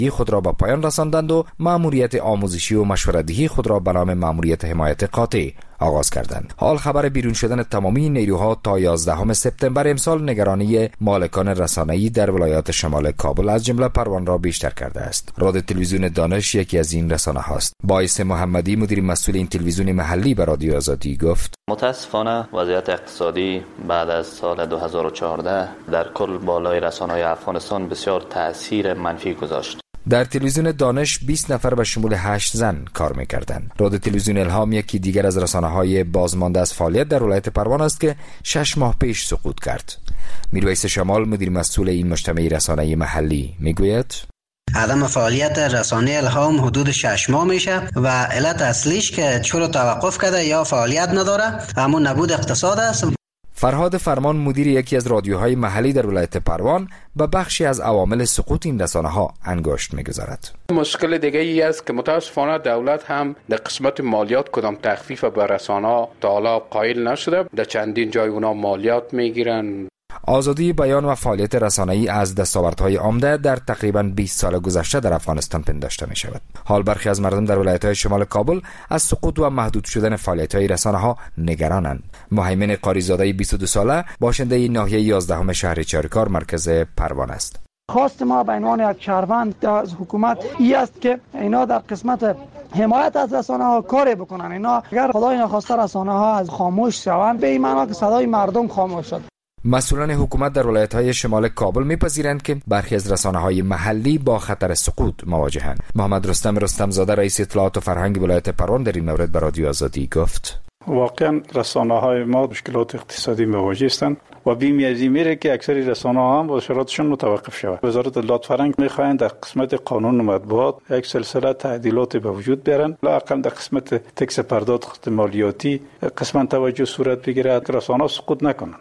خود را به پایان رساندند و مأموریت آموزشی و مشورت‌دهی خود را به نام مأموریت حمایت قاطع آغاز کردند. حال خبر بیرون شدن تمامی نیروها تا 11 سپتامبر امسال نگرانی مالکان رسانه‌ای در ولایات شمال کابل از جمله پروان را بیشتر کرده است. رادیو تلویزیون دانش یکی از این رسانه هاست. باعث محمدی مدیر مسئول این تلویزیون محلی به رادیو آزادی گفت: متاسفانه وضعیت اقتصادی بعد از سال 2014 در کل بالای رسانه‌های افغانستان بسیار تأثیر منفی گذاشت. در تلویزیون دانش 20 نفر به شمول 8 زن کار می‌کردند. رادیو تلویزیون الهام یکی دیگر از رسانه‌های بازمانده از فعالیت در ولایت پروان است که 6 ماه پیش سقوط کرد. میرویس شمال مدیر مسئول این مجتمع رسانه‌ای محلی میگوید: عدم فعالیت رسانه الهام حدود 6 ماه میشه و علت اصلیش که چرا توقف کرده یا فعالیت نداره همون نبود اقتصاد است. فرهاد فرمان مدیر یکی از رادیوهای محلی در ولایت پروان به بخشی از عوامل سقوط این رسانه‌ها انگشت می‌گذارد. مشکل دیگه ای است که متاسفانه دولت هم در قسمت مالیات کدام تخفیف به رسانه‌ها تا حالا قائل نشده. در چندین جای اونا مالیات میگیرن. آزادی بیان و فعالیت رسانه‌ای از دستاوردهای عمده در تقریباً 20 سال گذشته در افغانستان پنداشته می شود. حال برخی از مردم در ولایت‌های شمال کابل از سقوط و محدود شدن فعالیت‌های رسانه‌ها نگرانند. مهیمن قاریزاده 22 ساله باشنده ناحیه 11 شهر چارکار مرکز پروان است. خواست ما به عنوان یک شهروند از حکومت این است که اینا در قسمت حمایت از رسانه ها کاری بکنن. اینا اگر خدای نخواسته رسانه ها از خاموش شوند به این معنی که صدای مردم خاموش شد. مسئولان حکومت در ولایت‌های شمال کابل می‌پذیرند که برخی از رسانه‌های محلی با خطر سقوط مواجهند. محمد رستم زاده رئیس اطلاعات و فرهنگ ولایت پروان در این مورد به رادیو آزادی گفت: واقعا رسانه‌های ما مشکلات اقتصادی مواجه هستند و بیم از این میره که اکثر رسانه‌ها هم با شرایطشون متوقف شود. وزارت اطلاعات فرهنگ می‌خواهند در قسمت قانون مطبوعات یک سلسله تعدیلات به وجود بیارن، لااقل در قسمت تکس پرداخت مالیاتی قسما توجه صورت بگیرد که رسانه‌ها سقوط نکنند.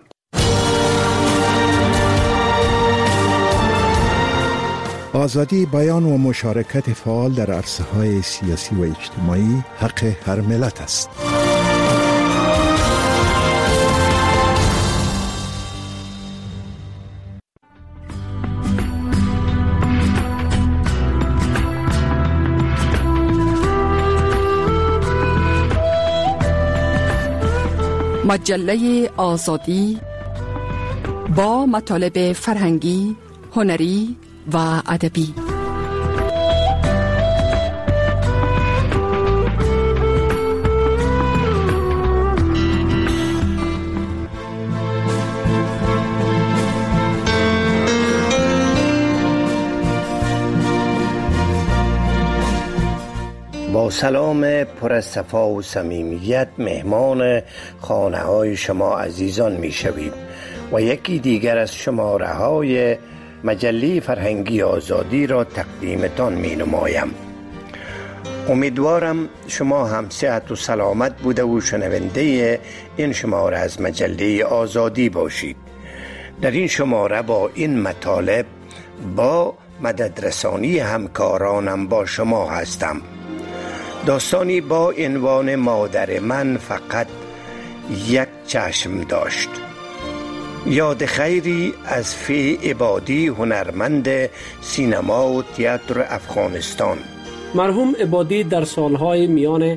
آزادی بیان و مشارکت فعال در عرصه‌های سیاسی و اجتماعی حق هر ملت است. مجله آزادی با مطالب فرهنگی، هنری و ادبی. با سلام پر از صفا و صمیمیت مهمان خانه های شما عزیزان می شویم و یکی دیگر از شماره های مجله فرهنگی آزادی را تقدیمتان می نمایم. امیدوارم شما هم صحت و سلامت بوده و شنونده این شماره از مجله آزادی باشید. در این شماره با این مطالب با مددرسانی همکارانم با شما هستم. داستانی با عنوان مادر من فقط یک چشم داشت. یاد خیری از فی عبادی هنرمند سینما و تئاتر افغانستان. مرحوم عبادی در سالهای میان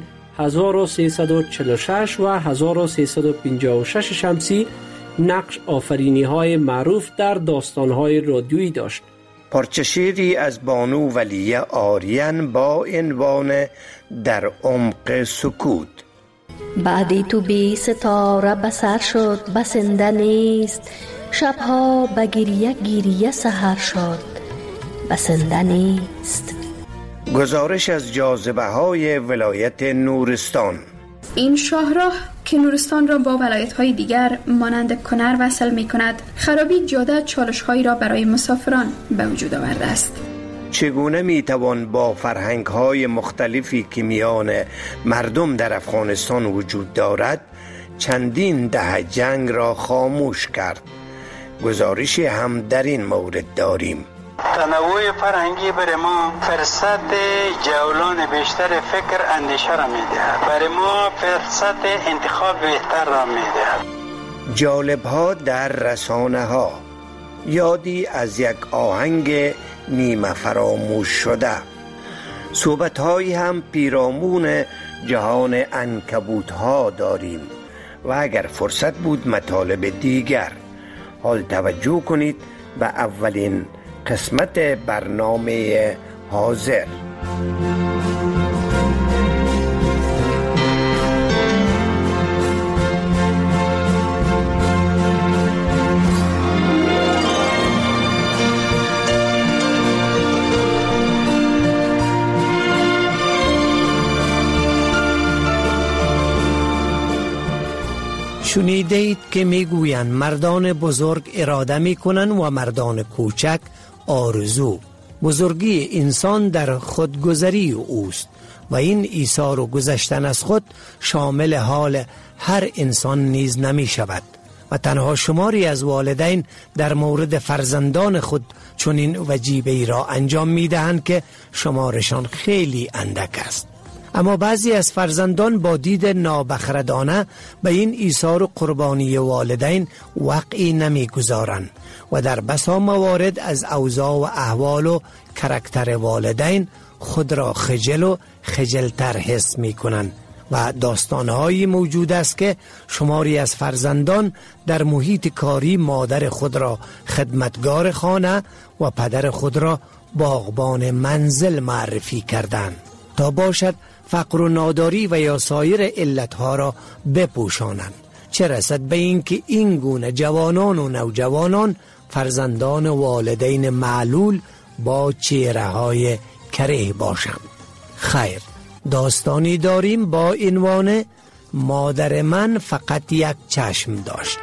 1346 و 1356 شمسی نقش آفرینی های معروف در داستان های رادیویی داشت. پارچه شعری از بانو ولیه آریان با عنوان در عمق سکوت. بعدی تو بی ستاره بسر شد بسنده نیست، شبها بگیریه گیریه سحر شد بسنده نیست. گزارش از جاذبه های ولایت نورستان. این شاهراه که نورستان را با ولایت‌های دیگر مانند کنر وصل می‌کند، خرابی جاده چالش‌هایی را برای مسافران به وجود آورده است. چگونه می‌توان با فرهنگ‌های مختلفی که میان مردم در افغانستان وجود دارد چندین دهه جنگ را خاموش کرد؟ گزارشی هم در این مورد داریم. تنوع فرهنگی برای ما فرصت جولان بیشتر فکر اندیشه را می‌دهد. برای ما فرصت انتخاب بهتر را می‌دهد. جالب‌ها در رسانه‌ها. یادی از یک آهنگ نیمه فراموش شده. صحبت هایی هم پیرامون جهان عنکبوت ها داریم و اگر فرصت بود مطالب دیگر. حال توجه کنید به اولین قسمت برنامه حاضر. شنیدید که میگویند مردان بزرگ اراده میکنند و مردان کوچک آرزو. بزرگی انسان در خودگذری اوست و این ایثار و گذشتن از خود شامل حال هر انسان نیز نمی شود و تنها شماری از والدین در مورد فرزندان خود چنین وجیبه‌ای را انجام میدهند که شمارشان خیلی اندک است. اما بعضی از فرزندان با دید نابخردانه به این ایثار و قربانی والدین وقعی نمیگذارند و در بسا موارد از اوضاع و احوال و کرکتر والدین خود را خجل و خجلتر حس می کنند و داستانهایی موجود است که شماری از فرزندان در محیط کاری مادر خود را خدمتگار خانه و پدر خود را باغبان منزل معرفی کردند تا باشد فقر و ناداری و یا سایر علتها را بپوشانند، چه رسد به اینکه این گونه جوانان و نوجوانان فرزندان والدین معلول با چهره های کره باشند. خیر، داستانی داریم با عنوان مادر من فقط یک چشم داشت.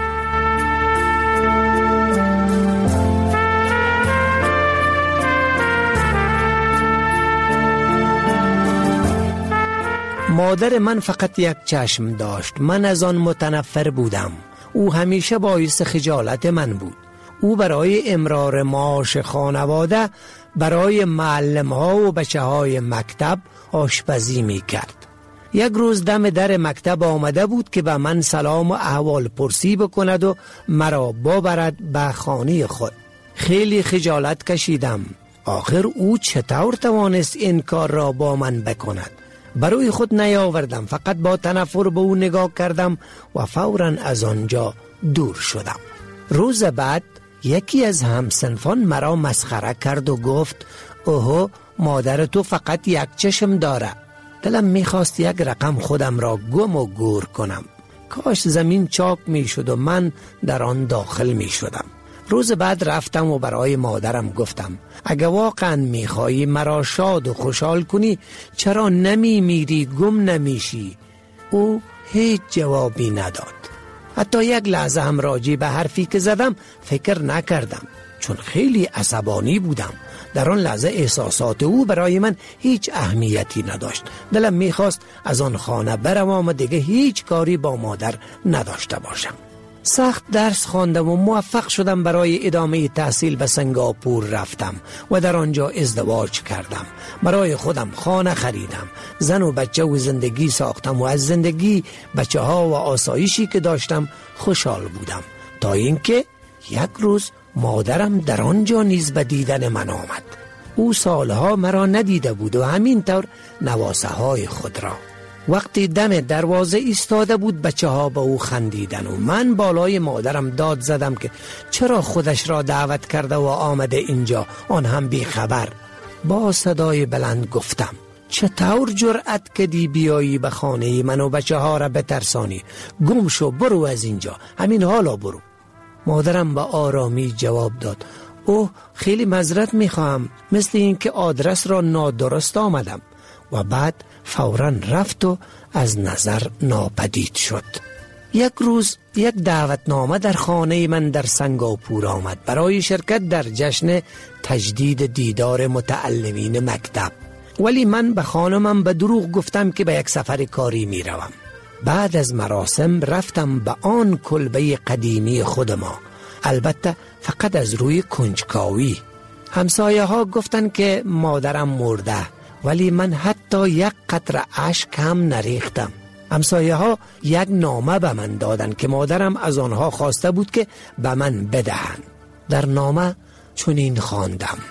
مادر من فقط یک چشم داشت. من از آن متنفر بودم. او همیشه باعث خجالت من بود. او برای امرار معاش خانواده برای معلم ها و بچه های مکتب آشپزی می کرد. یک روز دم در مکتب آمده بود که به من سلام و احوال پرسی بکند و مرا ببرد به خانه خود. خیلی خجالت کشیدم. آخر او چطور توانست این کار را با من بکند؟ برای خود نیاوردم، فقط با تنفر به او نگاه کردم و فوراً از آنجا دور شدم. روز بعد یکی از همسنفان مرا مسخره کرد و گفت اوه، مادر تو فقط یک چشم داره. دلم میخواست یک رقم خودم را گم و گور کنم. کاش زمین چاک میشد و من در آن داخل میشدم. روز بعد رفتم و برای مادرم گفتم اگه واقعا میخوایی مرا شاد و خوشحال کنی چرا نمیمیری، گم نمیشی؟ او هیچ جوابی نداد. حتی یک لحظه هم راجع به حرفی که زدم فکر نکردم، چون خیلی عصبانی بودم. در آن لحظه احساسات او برای من هیچ اهمیتی نداشت. دلم میخواست از آن خانه بروم و دیگه هیچ کاری با مادر نداشته باشم. سخت درس خواندم و موفق شدم. برای ادامه تحصیل به سنگاپور رفتم و در آنجا ازدواج کردم. برای خودم خانه خریدم، زن و بچه و زندگی ساختم و از زندگی، بچه ها و آسایشی که داشتم خوشحال بودم، تا اینکه یک روز مادرم در آنجا نیز به دیدن من آمد. او سالها مرا ندیده بود و همینطور نواسه های خود را. وقتی دم دروازه ایستاده بود بچه ها به او خندیدن و من بالای مادرم داد زدم که چرا خودش را دعوت کرده و آمده اینجا، آن هم بی خبر. با صدای بلند گفتم چطور جرأت کردی بیایی به خانه من و بچه ها را بترسانی؟ گم شو، برو از اینجا، همین حالا برو. مادرم به آرامی جواب داد اوه، خیلی معذرت میخواهم، مثل این که آدرس را نادرست آمدم. و بعد فوراً رفت و از نظر ناپدید شد. یک روز یک دعوتنامه در خانه من در سنگاپور آمد برای شرکت در جشن تجدید دیدار متعلمین مکتب، ولی من به خانمم به دروغ گفتم که به یک سفر کاری می روم. بعد از مراسم رفتم به آن کلبه قدیمی خود ما، البته فقط از روی کنجکاوی. همسایه ها گفتن که مادرم مرده، ولی من حتی یک قطره اشک هم نریختم. همسایه ها یک نامه به من دادن که مادرم از آنها خواسته بود که به من بدهند. در نامه چنین خواندم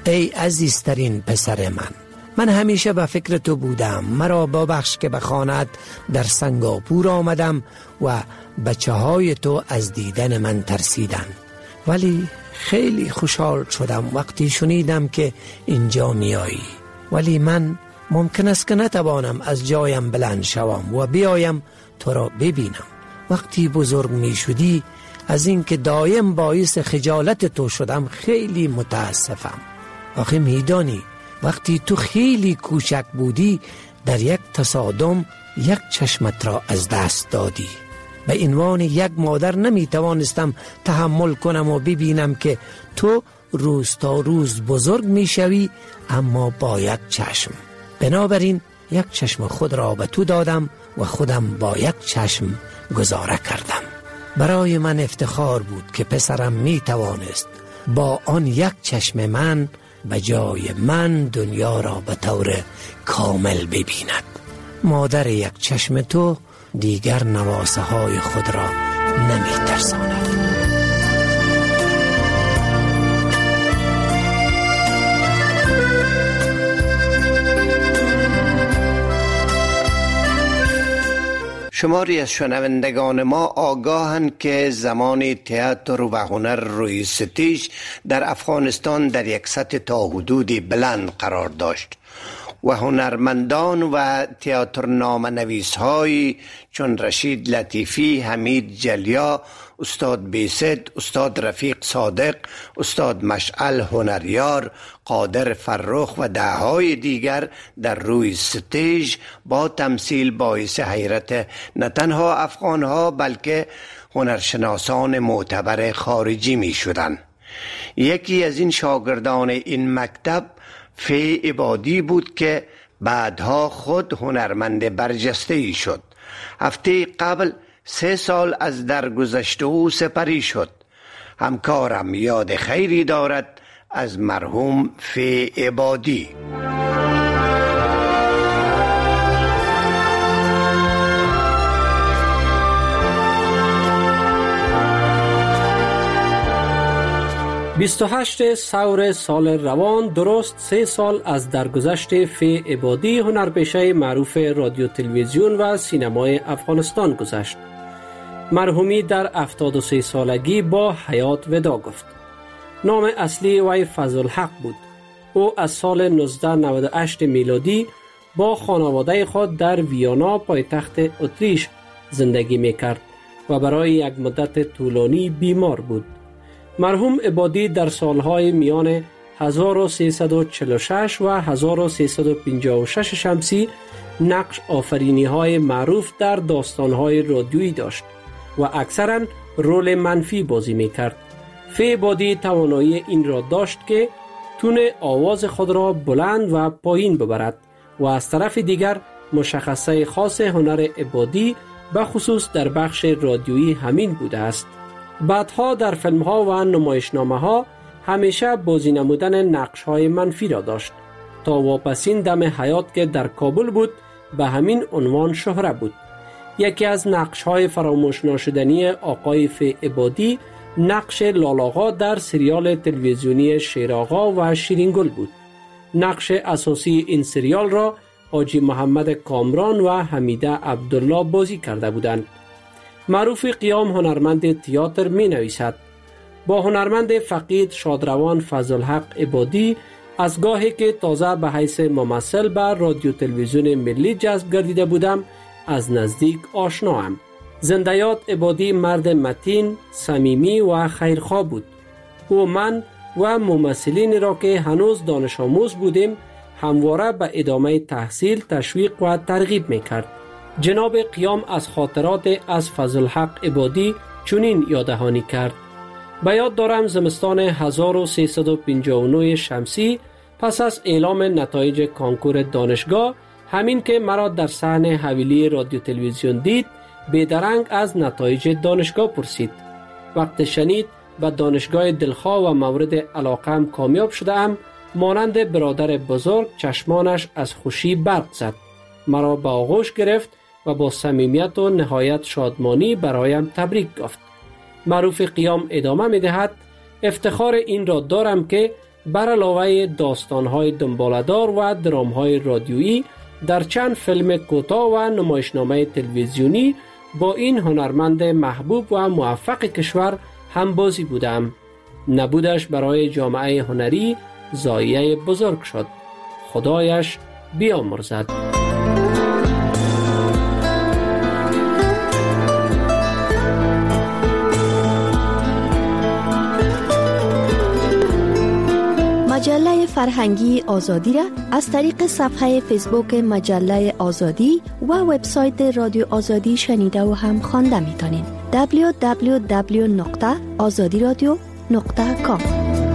ای عزیزترین پسر من همیشه به فکر تو بودم. مرا ببخش که به خانه‌ات در سنگاپور آمدم و بچه های تو از دیدن من ترسیدن، ولی خیلی خوشحال شدم وقتی شنیدم که اینجا میایی. ولی من ممکن است که نتوانم از جایم بلند شوم و بیایم تو را ببینم. وقتی بزرگ می شدی از اینکه دایم باعث خجالت تو شدم خیلی متاسفم. آخه میدانی وقتی تو خیلی کوچک بودی در یک تصادم یک چشمت را از دست دادی. به عنوان یک مادر نمی توانستم تحمل کنم و ببینم که تو روز تا روز بزرگ می شوی اما با یک چشم. بنابراین یک چشم خود را به تو دادم و خودم با یک چشم گذاره کردم. برای من افتخار بود که پسرم می توانست با آن یک چشم من به جای من دنیا را به طور کامل ببیند. مادر یک چشم تو دیگر نواسه های خود را نمی ترساند. شماری از شنوندگان ما آگاهند که زمان تئاتر و هنر روی ستیج در افغانستان در یک سطح تا حدودی بلند قرار داشت و هنرمندان و تئاتر نامه‌نویس های چون رشید لطیفی، حمید جلیا، استاد بیست، استاد رفیق صادق، استاد مشعل هنریار، قادر فرخ و دههای دیگر در روی ستیج با تمثیل باعث حیرت نه تنها افغانها بلکه هنرشناسان معتبر خارجی می شدند. یکی از این شاگردان این مکتب فی عبادی بود که بعدها خود هنرمند برجسته‌ای شد. هفته قبل 3 سال از درگذشته او سپری شد. همکارم یاد خیری دارد از مرحوم فی عبادی. 28 سور سال روان، درست 3 سال از درگذشت فی عبادی هنرپیشه معروف رادیو تلویزیون و سینمای افغانستان گذشت. مرحومی در 73 سالگی با حیات ودا گفت. نام اصلی وی فضلحق بود. او از سال 1998 میلادی با خانواده خود در ویانا پایتخت اتریش زندگی میکرد و برای یک مدت طولانی بیمار بود. مرحوم عبادی در سالهای میان 1346 و 1356 شمسی نقش آفرینی های معروف در داستان های رادیویی داشت و اکثرا رول منفی بازی میکرد. فی عبادی توانایی این را داشت که تون آواز خود را بلند و پایین ببرد و از طرف دیگر مشخصه خاص هنر عبادی به خصوص در بخش رادیویی همین بوده است. بعدها در فیلم ها و نمایشنامه ها همیشه بازی نمودن نقش های منفی را داشت تا واپسین دم حیات که در کابل بود به همین عنوان شهره بود. یکی از نقش های فراموش ناشدنی آقای فی عبادی نقش لالاغا در سریال تلویزیونی شیراغا و شیرینگل بود. نقش اساسی این سریال را حاجی محمد کامران و حمیده عبدالله بازی کرده بودند. معروف قیام هنرمند تئاتر می نویسد. با هنرمند فقید شادروان فضلحق عبادی از گاهی که تازه به حیث ممثل به رادیو تلویزیون ملی جذب گردیده بودم از نزدیک آشناام. زندیات عبادی مرد متین، صمیمی و خیرخواه بود. او من و ممثلین را که هنوز دانش آموز بودیم همواره به ادامه تحصیل تشویق و ترغیب میکرد. جناب قیام از خاطرات از فضلحق عبادی چنین یاددهانی کرد. به یاد دارم زمستان 1359 شمسی پس از اعلام نتایج کانکور دانشگاه، همین که مرا در صحن حویلی رادیو تلویزیون دید بیدرنگ از نتایج دانشگاه پرسید. وقت شنید به دانشگاه دلخواه و مورد علاقم کامیاب شدم، مانند برادر بزرگ چشمانش از خوشی برق زد. مرا به آغوش گرفت و با صمیمیت و نهایت شادمانی برایم تبریک گفت. معروف قیام ادامه می دهد: افتخار این را دارم که بر علاوه داستان‌های دنباله‌دار و درام‌های رادیویی در چند فیلم کوتاه و نمایشنامه تلویزیونی با این هنرمند محبوب و موفق کشور همبازی بودم. نبودش برای جامعه هنری ضایعه بزرگ شد. خدایش بیامرزد. مجله فرهنگی آزادی را از طریق صفحه فیسبوک مجله آزادی و وبسایت رادیو آزادی شنیده و هم خوانده می‌تونین. www.azadiradio.com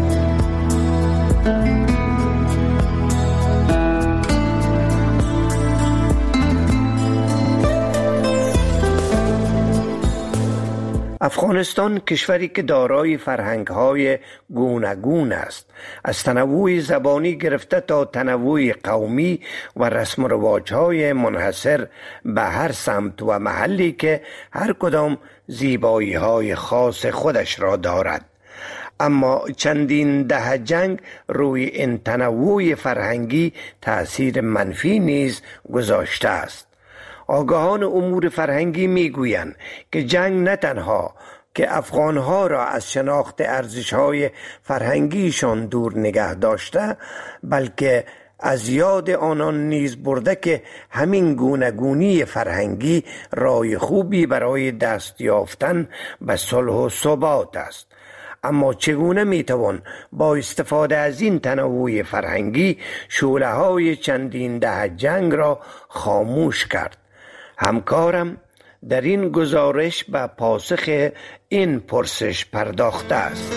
افغانستان کشوری که دارای فرهنگ‌های گوناگون است، از تنوع زبانی گرفته تا تنوع قومی و رسم و رواج‌های منحصر به هر سمت و محلی که هر کدام زیبایی‌های خاص خودش را دارد. اما چندین دهه جنگ روی این تنوع فرهنگی تأثیر منفی نیز گذاشته است. آگاهان امور فرهنگی میگویند که جنگ نه تنها که افغانها را از شناخت ارزش‌های فرهنگیشان دور نگه داشته، بلکه از یاد آنان نیز برده که همین گوناگونی فرهنگی راه خوبی برای دست یافتن به صلح و ثبات است. اما چگونه میتوان با استفاده از این تنوع فرهنگی شعله‌های چندین دهه جنگ را خاموش کرد؟ همکارم در این گزارش به پاسخ این پرسش پرداخته است.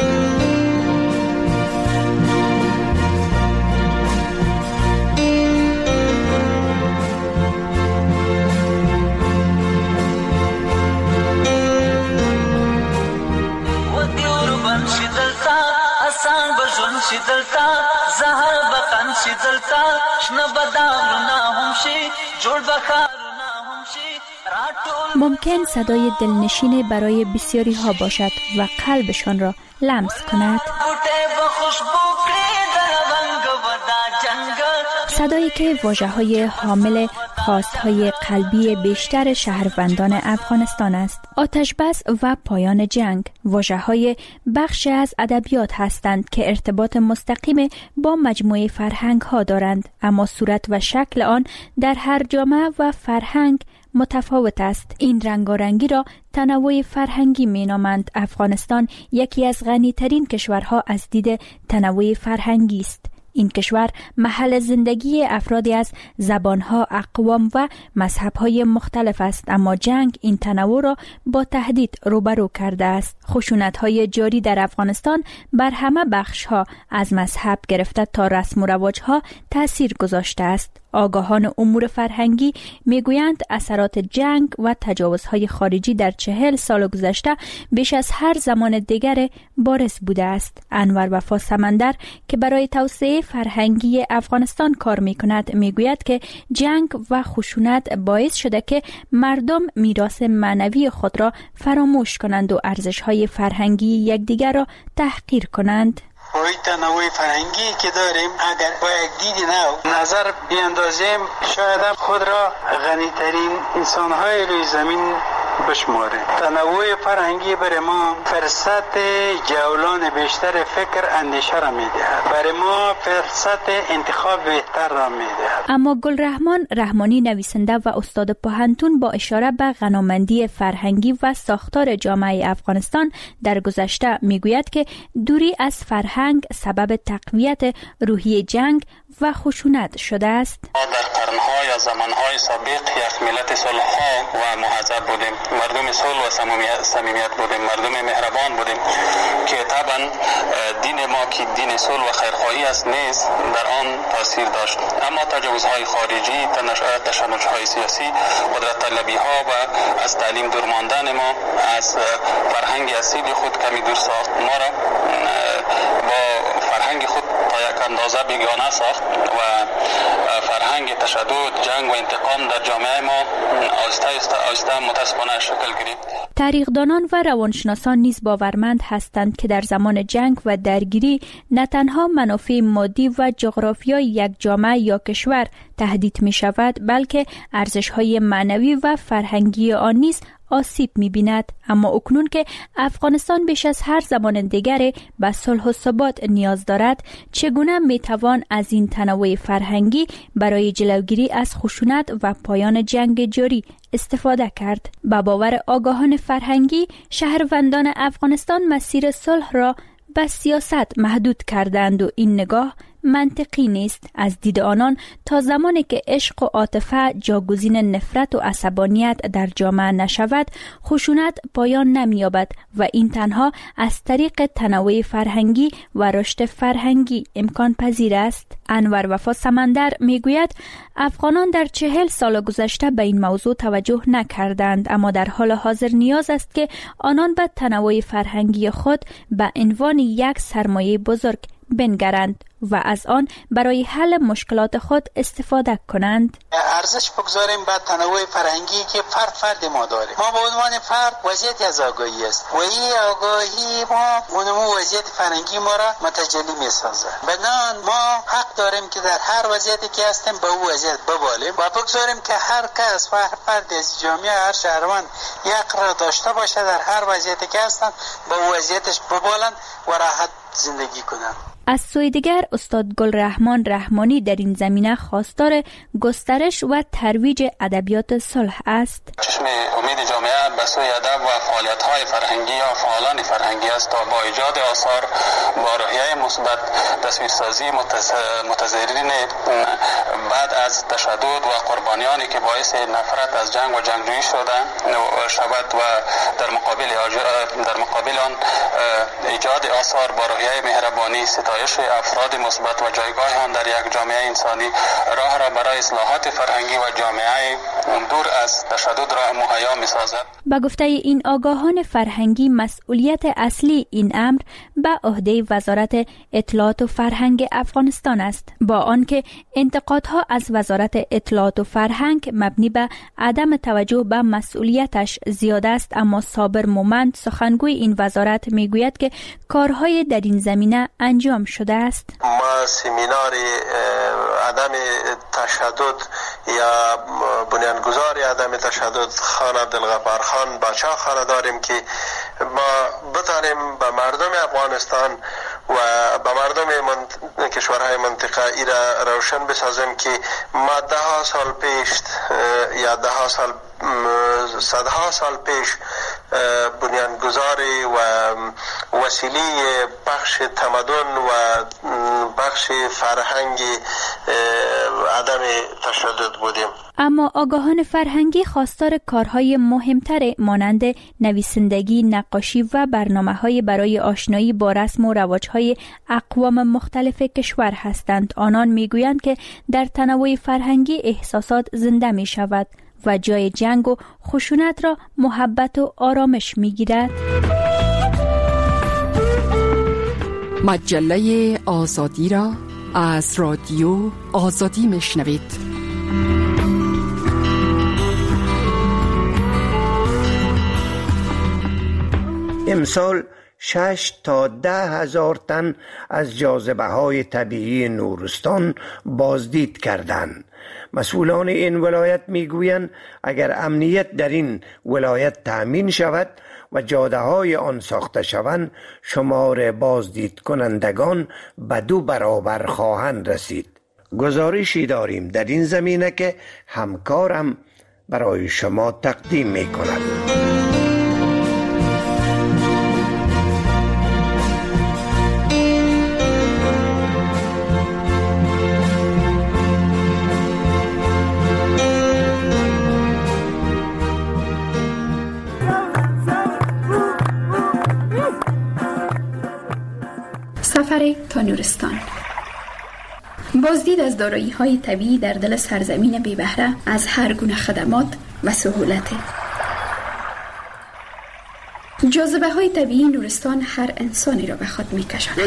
ممکن صدای دلنشین برای بسیاری ها باشد و قلبشان را لمس کند. صدایی که واژه‌های حامل خواست‌های قلبی بیشتر شهروندان افغانستان است. آتش بس و پایان جنگ واژه‌های بخشی از ادبیات هستند که ارتباط مستقیم با مجموعه فرهنگ‌ها دارند، اما صورت و شکل آن در هر جامعه و فرهنگ متفاوت است. این رنگارنگی را تنوع فرهنگی می‌نامند. افغانستان یکی از غنی‌ترین کشورها از دید تنوع فرهنگی است. این کشور محل زندگی افرادی از زبانها، اقوام و مذهب‌های مختلف است، اما جنگ این تنوع را با تهدید روبرو کرده است. خشونت‌های جاری در افغانستان بر همه بخش‌ها از مذهب گرفته تا رسم و رواج‌ها تأثیر گذاشته است. آگاهان امور فرهنگی میگویند اثرات جنگ و تجاوزهای خارجی در 40 سال گذشته بیش از هر زمان دیگر بارز بوده است. انور وفا سمندر که برای توسعه فرهنگی افغانستان کار میکند میگوید که جنگ و خشونت باعث شده که مردم میراث معنوی خود را فراموش کنند و ارزش‌های فرهنگی یکدیگر را تحقیر کنند. با این تنوع فرهنگی که داریم اگر با یک دید نو نظر بیاندازیم شاید خود را غنی‌ترین انسان‌های روی زمین بشماریم. تنوع فرهنگی برای ما فرصت جولان بیشتر فکر اندیشه را می‌دهد. برای ما فرصت انتخاب بهتر را می‌دهد. اما گلرحمان رحمانی نویسنده و استاد پوهنتون با اشاره به غنامندی فرهنگی و ساختار جامعه افغانستان در گذشته میگوید که دوری از فرهنگ سبب تقویت روحیه جنگ و خشونت شده است. ما در قرن‌ها یا زمان‌های سابق یک ملت صلح‌ها و مهذب بودیم، مردم صلح و صمیمیت بودیم، مردم مهربان بودیم که طبعا دین ما که دین صلح و خیرخواهی است نیز در آن تاثیر داشت. اما تجاوزهای خارجی، تشنج‌های سیاسی، قدرت طلبی‌ها و از تعلیم دور ماندن ما از فرهنگ اصیل خود کمی دور ساخت. ما را با فرهنگ خود تا یک اندازه بیگانه ساخت و فرهنگ تشدد، جنگ و انتقام در جامعه ما آهسته متاسفانه شکل گرفت. تاریخدانان و روانشناسان نیز باورمند هستند که در زمان جنگ و درگیری نه تنها منافع مادی و جغرافیایی یک جامعه یا کشور تهدید می شود، بلکه ارزش‌های معنوی و فرهنگی آن نیز آسیب می‌بیند. اما اکنون که افغانستان بیش از هر زمان دیگری به صلح و ثبات نیاز دارد، چگونه میتوان از این تنوع فرهنگی برای جلوگیری از خشونت و پایان جنگ جاری استفاده کرد؟ با باور آگاهان فرهنگی، شهروندان افغانستان مسیر صلح را به سیاست محدود کردند و این نگاه منطقی نیست. از دید آنان تا زمانی که عشق و عاطفه جاگزین نفرت و عصبانیت در جامعه نشود، خشونت پایان نمی‌یابد و این تنها از طریق تنوع فرهنگی و رشد فرهنگی امکان پذیر است. انور وفا سمندر میگوید افغانان در 40 سال گذشته به این موضوع توجه نکردند، اما در حال حاضر نیاز است که آنان به تنوع فرهنگی خود به عنوان یک سرمایه بزرگ بنگرند و از آن برای حل مشکلات خود استفاده کنند. ارزش بگذاریم به تنوع فرهنگی که فرد ما داره. ما به عنوان فرد وضعیت از آگاهی است و این آگاهی ما اونمو وضعیت فرهنگی ما را متجلی می سازه. بنابراین ما حق داریم که در هر وضعیتی که هستیم به اون وضعیت ببالیم و بگذاریم که هر کس و هر فرد از جامعه، هر شهروند یک را داشته باشه در هر وضعیتی که هستن به اون وضعیتش ببالند و راحت زندگی کنند. از سوی دیگر استاد گلرحمان رحمانی در این زمینه خواستار گسترش و ترویج ادبیات صلح است. چشم امید جامعه به سوی ادب و فعالیت‌های فرهنگی یا فعالان فرهنگی است تا با ایجاد آثار با روحیه مثبت، تصویرسازی متضررین بعد از تشدد و قربانیانی که باعث نفرت از جنگ و جنگجویی شود و در مقابل آن ایجاد آثار با روحیه مهربانی، ستایش افراد مثبت و جایگاه آن در یک جامعه انسانی راه را برای اصلاحات فرهنگی و جامعه دور از تشدد را مهیا می‌سازد. با گفته این آگاهان فرهنگی، مسئولیت اصلی این امر به عهده وزارت اطلاعات و فرهنگ افغانستان است، با آنکه انتقادها از وزارت اطلاعات و فرهنگ مبنی به عدم توجه به مسئولیتش زیاد است. اما صابر مومند، سخنگوی این وزارت، میگوید که کارهای در این زمینه انجام شده است. ما سمینار عدم تشدد یا بنیانگذار عدم تشدد خان عبدالغفار خان باچا خانه داریم که ما بتانیم به مردم افغانستان و به مردم کشورهای منطقه ای را روشن بسازیم که ما 10 سال پیش یا 10 سال صدها سال پیش بنیانگذاری و وسیله بخش تمدن و بخش فرهنگی عدم تشدد بودیم. اما آگاهان فرهنگی خواستار کارهای مهمتر مانند نویسندگی، نقاشی و برنامه‌های برای آشنایی با رسم و رواج‌های اقوام مختلف کشور هستند. آنان میگویند که در تنوع فرهنگی احساسات زنده می شود و جای جنگ و خشونت را محبت و آرامش می گیرد. مجله آزادی را از رادیو آزادی می شنوید. امسال 6 تا 10 هزار تن از جاذبه های طبیعی نورستان بازدید کردند. مسئولان این ولایت میگویند اگر امنیت در این ولایت تأمین شود و جاده های آن ساخته شوند، شمار بازدید کنندگان به 2 برابر خواهند رسید. گزارشی داریم در این زمینه که همکارم برای شما تقدیم می کند. سفر تا نورستان. بازدید از دارایی‌های طبیعی در دل سرزمین بی بهره از هر گونه خدمات و سهولت. جاذبه های طبیعی نورستان هر انسانی را به خود می کشاند.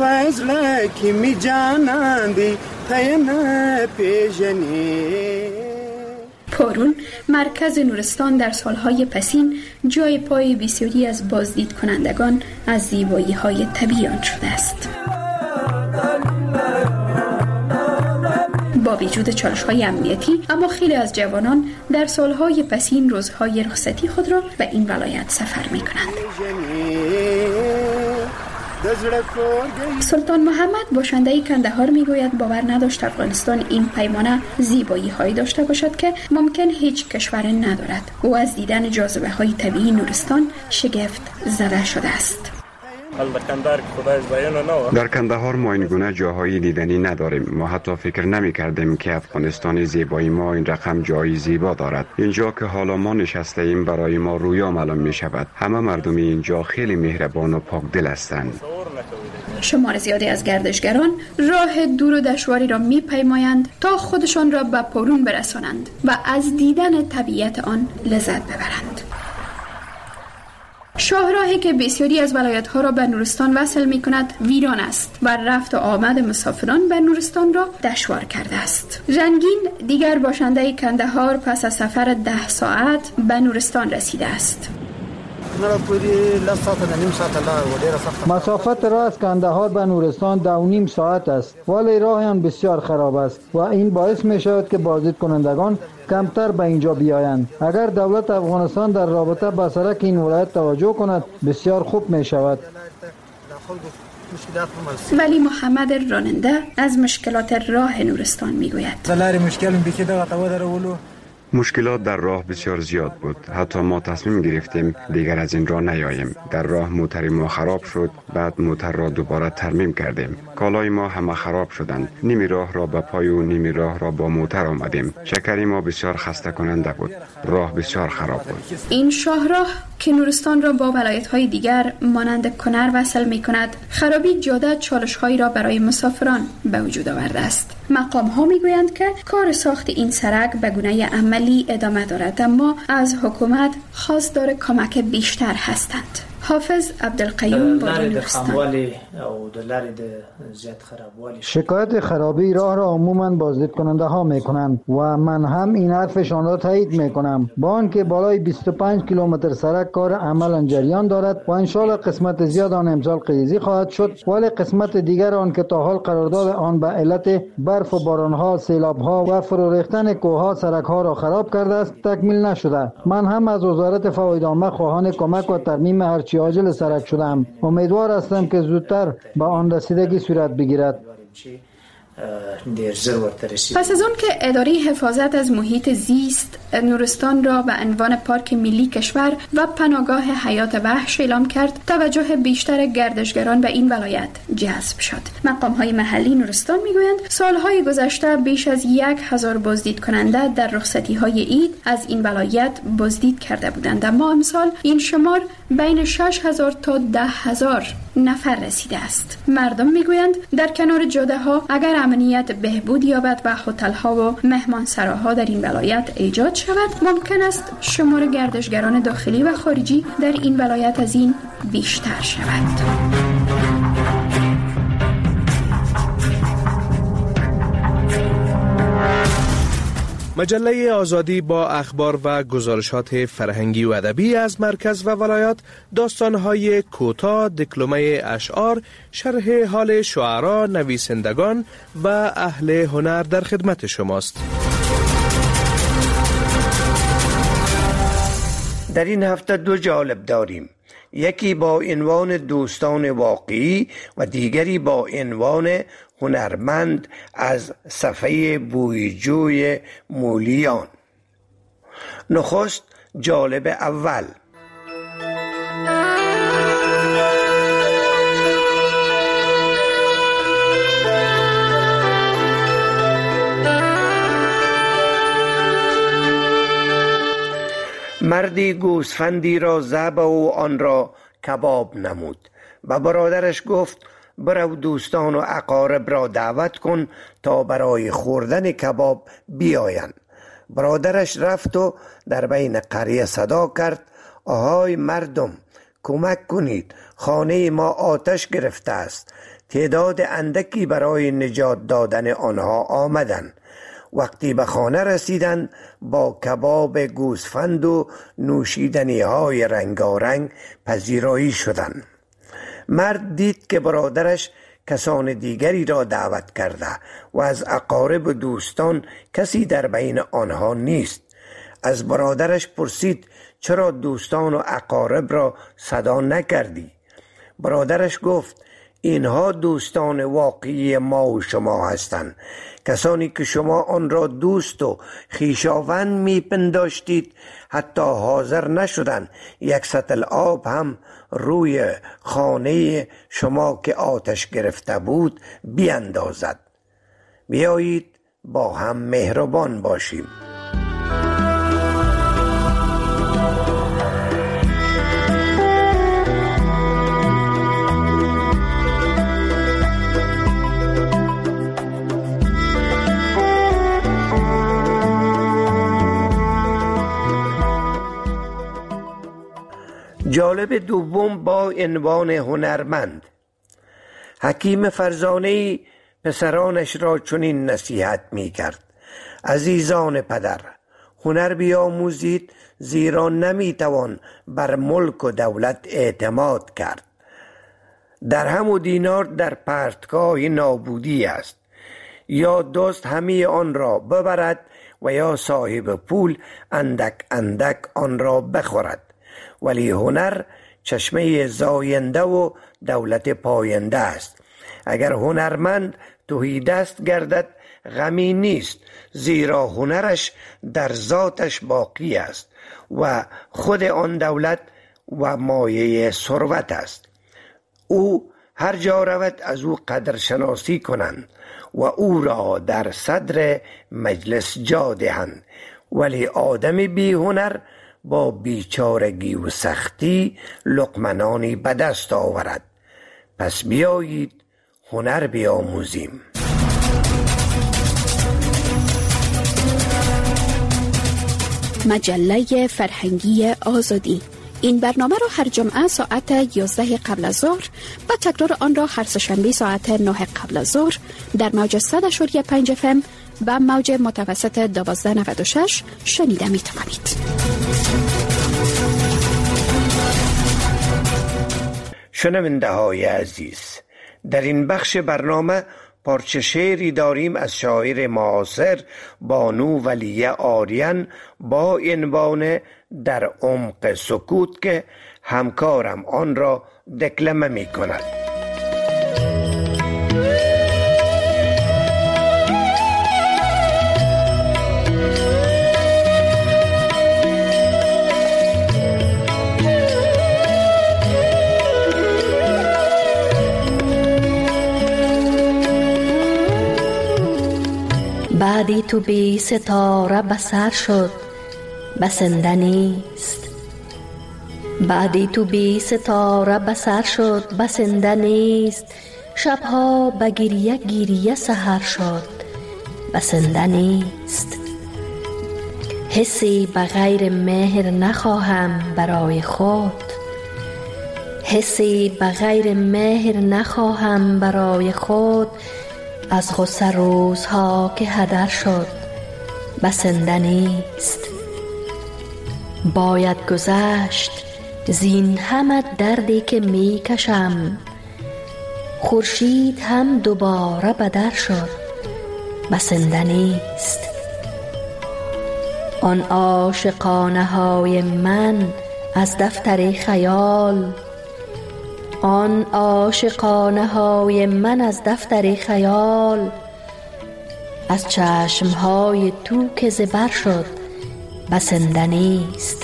پارون مرکز نورستان در سالهای پسین جای پای بسیاری از بازدید کنندگان از زیبایی های طبیعی آن شده است. با وجود چالش‌های امنیتی، اما خیلی از جوانان در سالهای پسین روزهای رخصتی خود را به این ولایت سفر می‌کنند. سلطان محمد باشنده کندهار میگوید باور نداشت افغانستان این پیمانه زیبایی هایی داشته باشد که ممکن هیچ کشور ندارد. او از دیدن جاذبه های طبیعی نورستان شگفت زده شده است. در کندهار ما این گونه جاهای دیدنی نداریم. ما حتی فکر نمی کردیم که افغانستان زیبایی ما این رقم جایی زیبا دارد. اینجا که حالا ما نشسته ایم برای ما رویا معلوم می شود. همه مردم اینجا خیلی مهربان و پاک دل هستند. شمار زیادی از گردشگران راه دور و دشواری را می پیمایند تا خودشان را به پارون برسانند و از دیدن طبیعت آن لذت ببرند. شاهراهی که بسیاری از ولایت‌ها را به نورستان وصل می‌کند ویران است و رفت و آمد مسافران به نورستان را دشوار کرده است. رنگین دیگر باشنده کندهار پس از سفر 10 ساعت به نورستان رسیده است. مسافت راه از کندهار به نورستان 2.5 ساعت است، ولی راه آن بسیار خراب است و این باعث می شود که بازدید کنندگان کمتر به اینجا بیایند. اگر دولت افغانستان در رابطه با سرک این ولایت توجه کند بسیار خوب می شود. ولی محمد راننده از مشکلات راه نورستان می گوید. مشکلات در راه بسیار زیاد بود. حتی ما تصمیم گرفتیم دیگر از این راه نیاییم. در راه موتر ما خراب شد، بعد موتر را دوباره ترمیم کردیم. کالای ما همه خراب شدند. نیمی راه را با پای و نیمی راه را با موتر آمدیم. شکری ما بسیار خسته کننده بود. راه بسیار خراب بود. این شاهراه که نورستان را با ولایت‌های دیگر مانند کنر وصل می‌کند، خرابی جاده چالش‌هایی را برای مسافران به وجود آورده است. مقام‌ها می‌گویند که کار ساخت این سرک به گونه عملی ادامه دارد، اما از حکومت خواستار کمک بیشتر هستند. حافظ عبدالقیوم بادی نورستان. شکایت خرابی راه را عموماً بازدید کننده ها می کنند و من هم این حرفشان را تایید می کنم. با آنکه بالای 25 کیلومتر سرک کار عملاً جریان دارد و انشالله قسمت زیاد آن امسال قیزی خواهد شد، ولی قسمت دیگر آن که تا حال قرارداد آن به علت برف و بارانها، سیلابها و فرو ریختن کوهها سرکها را خراب کرده است تکمیل نشده. من هم از وزارت فواید عامه خواهان کمک و ترمیم هرچی عاجل سرک شدم. امیدوار هستم که زودتر به آن رسیدگی صورت بگیرد. پس از آن که اداره حفاظت از محیط زیست نورستان را به عنوان پارک ملی کشور و پناهگاه حیات وحش اعلام کرد، توجه بیشتر گردشگران به این ولایت جذب شد. مقام‌های محلی نورستان می‌گویند سالهای گذشته بیش از 1000 بازدید کننده در رخصتی‌های عید از این ولایت بازدید کرده بودند، اما امسال این شمار بین 6000 تا 10000 نفر رسیده است. مردم می‌گویند در کنار جاده‌ها اگر امنیت بهبود یابد و هتل‌ها و مهمانسراها در این ولایت ایجاد شود، ممکن است شمار گردشگران داخلی و خارجی در این ولایت از این بیشتر شود. مجله آزادی با اخبار و گزارشات فرهنگی و ادبی از مرکز و ولایات، داستان‌های کوتاه، دکلمه اشعار، شرح حال شعرا، نویسندگان و اهل هنر در خدمت شماست. در این هفته 2 جالب داریم. یکی با عنوان دوستان واقعی و دیگری با عنوان هنرمند از صفحه بویجوی مولیان. نخست جالب اول. مردی گوسفندی را ذبح و آن را کباب نمود. و برادرش گفت برو دوستان و اقارب را دعوت کن تا برای خوردن کباب بیایند. برادرش رفت و در بین قریه صدا کرد آهای مردم، کمک کنید، خانه ما آتش گرفته است. تعداد اندکی برای نجات دادن آنها آمدند. وقتی به خانه رسیدند با کباب گوسفند و نوشیدنی های رنگارنگ پذیرایی شدند. مرد دید که برادرش کسان دیگری را دعوت کرده و از اقارب و دوستان کسی در بین آنها نیست. از برادرش پرسید چرا دوستان و اقارب را صدا نکردی؟ برادرش گفت اینها دوستان واقعی ما و شما هستند، کسانی که شما آن را دوست و خویشاوند میپنداشتید حتی حاضر نشدند یک سطل آب هم روی خانه شما که آتش گرفته بود بیاندازد. بیایید با هم مهربان باشیم. جالب دوم با عنوان هنرمند. حکیم فرزانه‌ای پسرانش را چنین نصیحت می کرد: عزیزان پدر، هنر بیاموزید، زیرا نمی توان بر ملک و دولت اعتماد کرد. درهم و دینار در پرتگاه نابودی است، یا دوست همه آن را ببرد و یا صاحب پول اندک اندک آن را بخورد. ولی هنر چشمه زاینده و دولت پاینده است. اگر هنرمند تهیدست گردد غمی نیست، زیرا هنرش در ذاتش باقی است و خود آن دولت و مایه ثروت است. او هر جا رود از او قدرشناسی کنند و او را در صدر مجلس جا دهند. ولی آدم بی هنر با بیچارگی و سختی لقمه به دست آورد. پس بیایید هنر بیاموزیم. مجله فرهنگی آزادی. این برنامه را هر جمعه ساعت 11 قبل از ظهر و تکرار آن را هر سه‌شنبه ساعت 9 قبل از ظهر در موج 100.5 FM و موج متوسط 1296 شنیده می توانید. شنونده های عزیز، در این بخش برنامه پارچه شعری داریم از شاعر معاصر بانو ولیه آریان با عنوان در عمق سکوت که همکارم آن را دکلمه می کند. بعدی تو بی ستاره بسر شد بسنده نیست. بعدی تو بی ستاره بسر شد بسنده نیست. شبها به گریه گریه سحر شد بسنده نیست. حسی بغیر مهر نخواهم برای خود. حسی بغیر مهر نخواهم برای خود. از غصه روزها که هدر شد بسنده نیست. باید گذشت زین همه دردی که می کشم. خورشید هم دوباره بدر شد بسنده نیست. آن عاشقانه های من از دفتر خیال. آن عاشقانه های من از دفتر خیال. از چشم های تو که زبر شد بسنده نیست.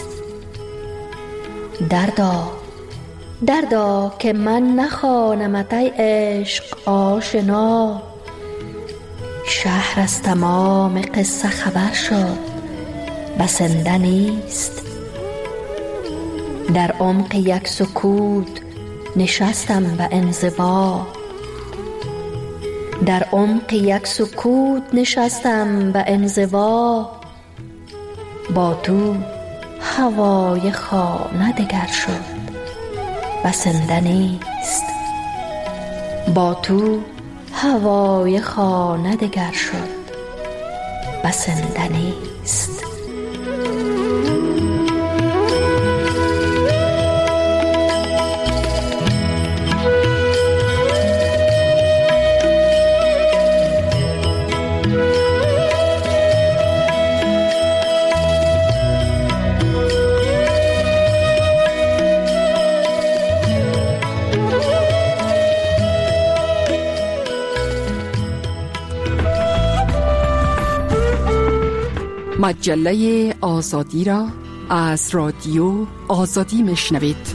دردا دردا که من نخوانمت ای عشق آشنا. شهر از تمام قصه خبر شد بسنده نیست. در عمق یک سکوت نشستم به انزوا. در عمق یک سکوت نشستم به انزوا. با تو هوای خانه دگر شد بسنده نیست. با تو هوای خانه دگر شد، بسنده نیست. مجله آزادی را از رادیو آزادی میشنوید.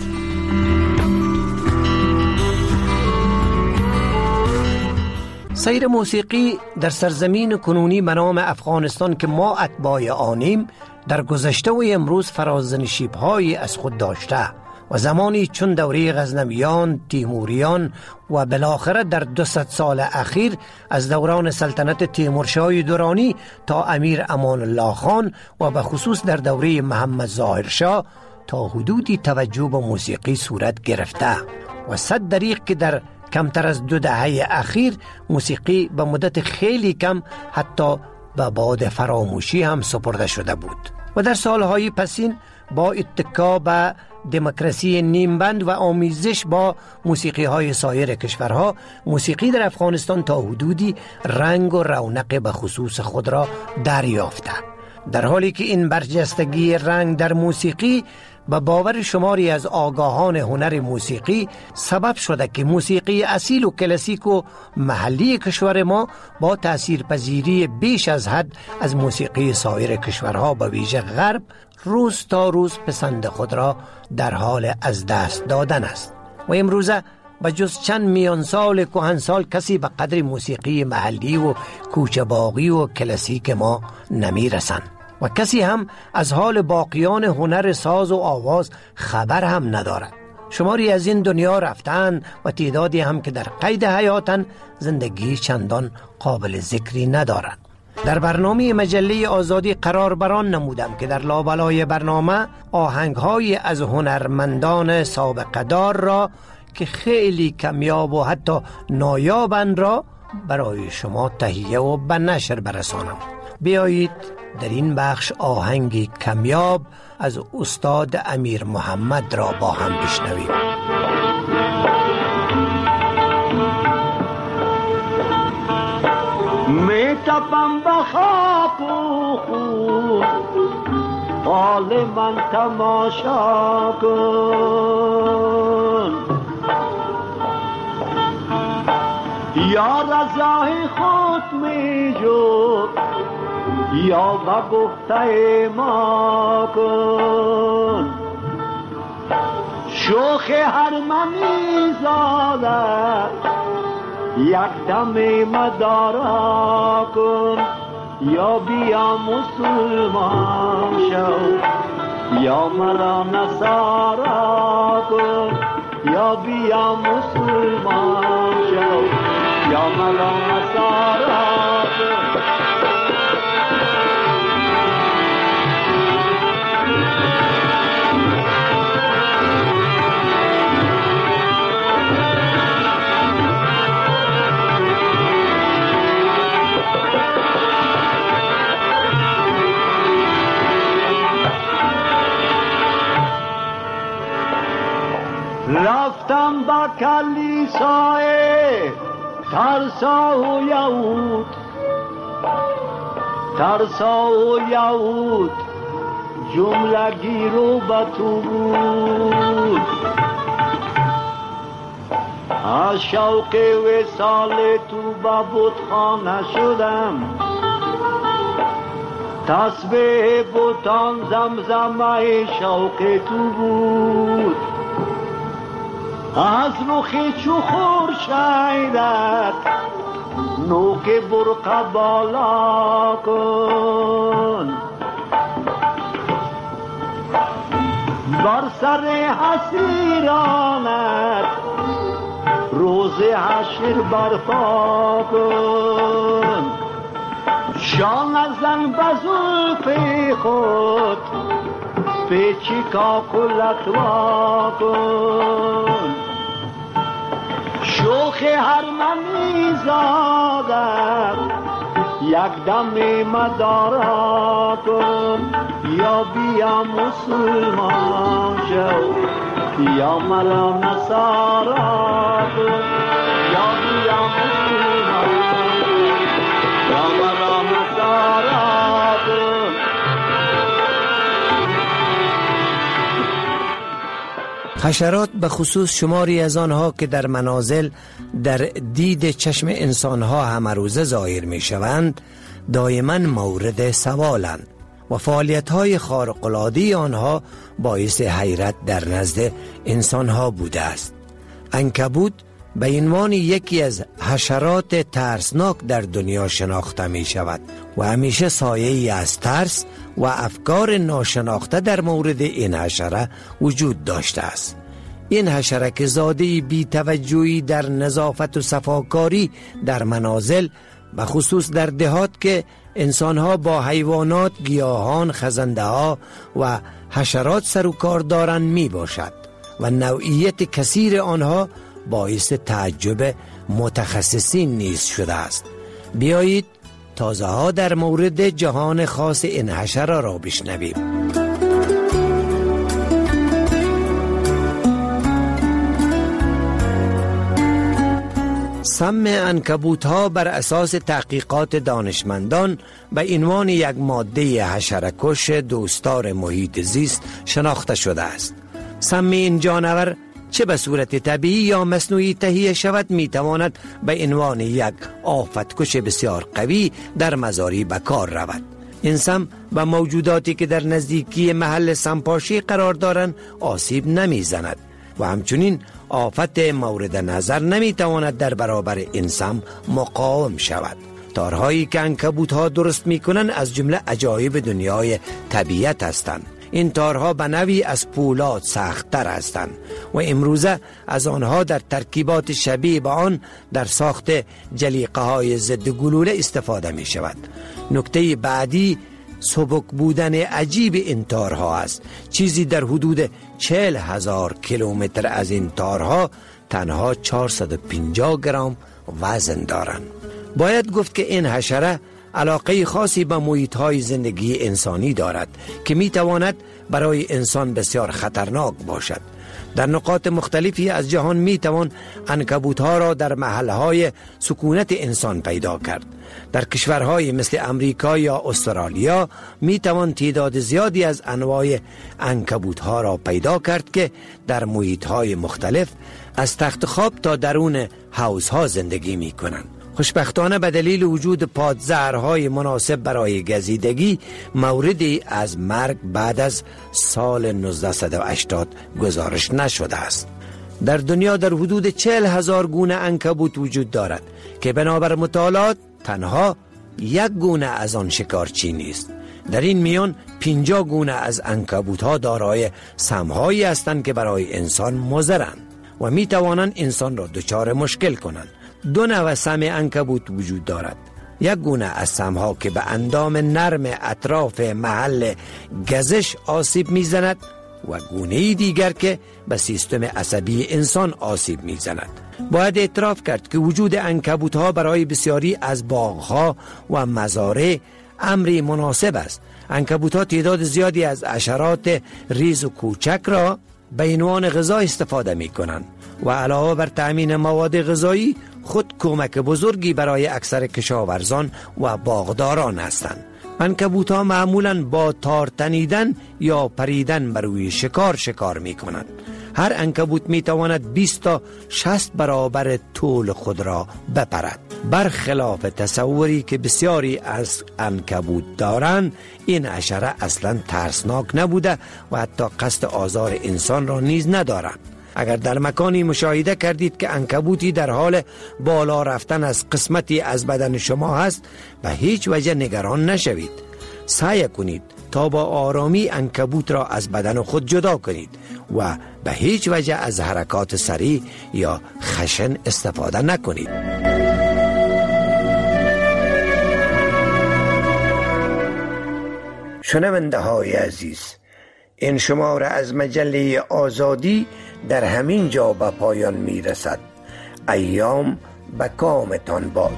سیر موسیقی در سرزمین کنونی به نام افغانستان که ما اتباع آنیم در گذشته و امروز فرازنشیب‌هایی از خود داشته و زمانی چون دوره غزنویان، تیموریان و بالاخره در 200 سال اخیر از دوران سلطنت تیمورشاه درانی تا امیر امان الله خان و به خصوص در دوره محمد ظاهر شاه تا حدودی توجه به موسیقی صورت گرفته و صد دریغ که در کمتر از 2 دهه اخیر موسیقی به مدت خیلی کم حتی به باد فراموشی هم سپرده شده بود و در سالهای پسین با اتکا به دموکراسی نیمبند و آمیزش با موسیقی های سایر کشورها، موسیقی در افغانستان تا حدودی رنگ و رونق به خصوص خود را دریافته، در حالی که این برجستگی رنگ در موسیقی به باور شماری از آگاهان هنر موسیقی سبب شده که موسیقی اصیل و کلاسیک و محلی کشور ما با تاثیرپذیری بیش از حد از موسیقی سایر کشورها به ویژه غرب روز تا روز پسند خود را در حال از دست دادن است و امروزه به جز چند میان سال کهنسال کسی به قدر موسیقی محلی و کوچه باغی و کلاسیک ما نمی رسند و کسی هم از حال باقیان هنر ساز و آواز خبر هم ندارد. شماری از این دنیا رفتن و تعدادی هم که در قید حیاتن زندگی چندان قابل ذکری ندارند. در برنامه مجله آزادی قرار بران نمودم که در لابلای برنامه آهنگ‌های از هنرمندان سابقه دار را که خیلی کمیاب و حتی نایابند را برای شما تهیه و به نشر برسانم. بیایید در این بخش آهنگی کمیاب از استاد امیر محمد را با هم بشنویم. می تپم بخاک و خون، حال من تماشا کن، یا رضای خود می جو یا با گفته ما کن، شوخ هر منی زاده یک دم مدارا کن، یا بیا مسلمان شو یا مرا نصارا کن، یا بیا مسلمان شو یا مرا نصارا کن. رفتم با کلیسای ترسا و یهود، ترسا و یهود جملگی رو به تو بود، از شوق وصال تو به بتخانه شدم، تسبیح بتان زمزمه شوق تو بود، از رخ چو خورشیدت نوک برقع بالا کن، بر سر حسیرانت روز حشر برپا کن، شان زن به زلف خود پیچی کاکلت وا کن شوخ هر منی زادت یک دم مدارا کن یا بیا مسلمان شو یا مرا نصارا کن یا بیا مسلمان یا مرا نصارا کن. حشرات به خصوص شماری از آنها که در منازل در دید چشم انسانها همه روزه ظاهر می شوند دائما مورد سوالند و فعالیت‌های خارق‌العاده آنها باعث حیرت در نزد انسانها بوده است. عنکبوت به عنوان یکی از حشرات ترسناک در دنیا شناخته می شود و همیشه سایه‌ای از ترس و افکار ناشناخته در مورد این حشره وجود داشته است. این حشره که زاده بی توجهی در نظافت و صفاکاری در منازل به خصوص در دهات که انسانها با حیوانات، گیاهان، خزنده ها و حشرات سر و کار دارند می باشد و نوعیت کثیر آنها باعث تعجب متخصصین نیز شده است. بیایید تازه ها در مورد جهان خاص این حشره را بشنویم. سم عنکبوت ها بر اساس تحقیقات دانشمندان به عنوان یک ماده حشره‌کش دوستدار محیط زیست شناخته شده است. سم این جانور چه به صورت طبیعی یا مصنوعی تهیه شود می تواند به عنوان یک آفتکش بسیار قوی در مزاری به کار رود. این سم به موجوداتی که در نزدیکی محل سمپاشی قرار دارند آسیب نمی زند و همچنین آفت مورد نظر نمی تواند در برابر این سم مقاوم شود. تارهایی که عنکبوت ها درست می کنند از جمله عجایب دنیای طبیعت هستند. این تارها به نوعی از پولاد سخت‌تر هستند و امروزه از آنها در ترکیبات شبیه به آن در ساخت جلیقه های ضد گلوله استفاده می شود. نکته بعدی سبک بودن عجیب این تارها است. چیزی در حدود 40,000 کیلومتر از این تارها تنها 450 گرم وزن دارند. باید گفت که این حشره علاقه خاصی به محیط‌های زندگی انسانی دارد که می‌تواند برای انسان بسیار خطرناک باشد. در نقاط مختلفی از جهان می‌توان عنکبوت‌ها را در محل‌های سکونت انسان پیدا کرد. در کشورهای مثل امریکا یا استرالیا می‌توان تعداد زیادی از انواع عنکبوت‌ها را پیدا کرد که در محیط‌های مختلف از تخت خواب تا درون حوض‌ها زندگی می‌کنند. خوشبختانه به دلیل وجود پادزهرهای مناسب برای گزیدگی موردی از مرگ بعد از سال 1980 گزارش نشده است. در دنیا در حدود 40,000 گونه عنکبوت وجود دارد که بنابر مطالعات تنها یک گونه از آن شکارچی نیست. در این میان 50 گونه از عنکبوت‌ها دارای سم‌هایی هستند که برای انسان مضرند و می توانند انسان را دچار مشکل کنند. دو نوع سم عنکبوت وجود دارد. یک گونه از سمها که به اندام نرم اطراف محل گزش آسیب میزند و گونه دیگر که به سیستم عصبی انسان آسیب میزند. باید اعتراف کرد که وجود عنکبوت ها برای بسیاری از باغها و مزارع امری مناسب است. عنکبوت ها تعداد زیادی از حشرات ریز و کوچک را به عنوان غذا استفاده می کنند و علاوه بر تأمین مواد غذایی خود کمک بزرگی برای اکثر کشاورزان و باغداران هستند. عنکبوت‌ها معمولاً با تار تنیدن یا پریدن بر روی شکار می کنند. هر عنکبوت می تواند 20 تا 60 برابر طول خود را بپرد. برخلاف تصوری که بسیاری از عنکبوت دارند، این حشره اصلاً ترسناک نبوده و حتی قصد آزار انسان را نیز ندارند. اگر در مکانی مشاهده کردید که عنکبوتی در حال بالا رفتن از قسمتی از بدن شما هست، به هیچ وجه نگران نشوید. سعی کنید تا با آرامی عنکبوت را از بدن خود جدا کنید و به هیچ وجه از حرکات سریع یا خشن استفاده نکنید. شنونده های عزیز، این شماره از مجله آزادی در همین جا به پایان می رسد. ایام به کامتان باد.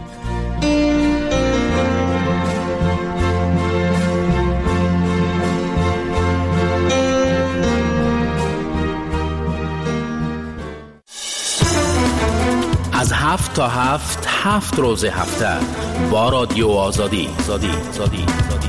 از 7 تا 7 روز هفته با رادیو آزادی.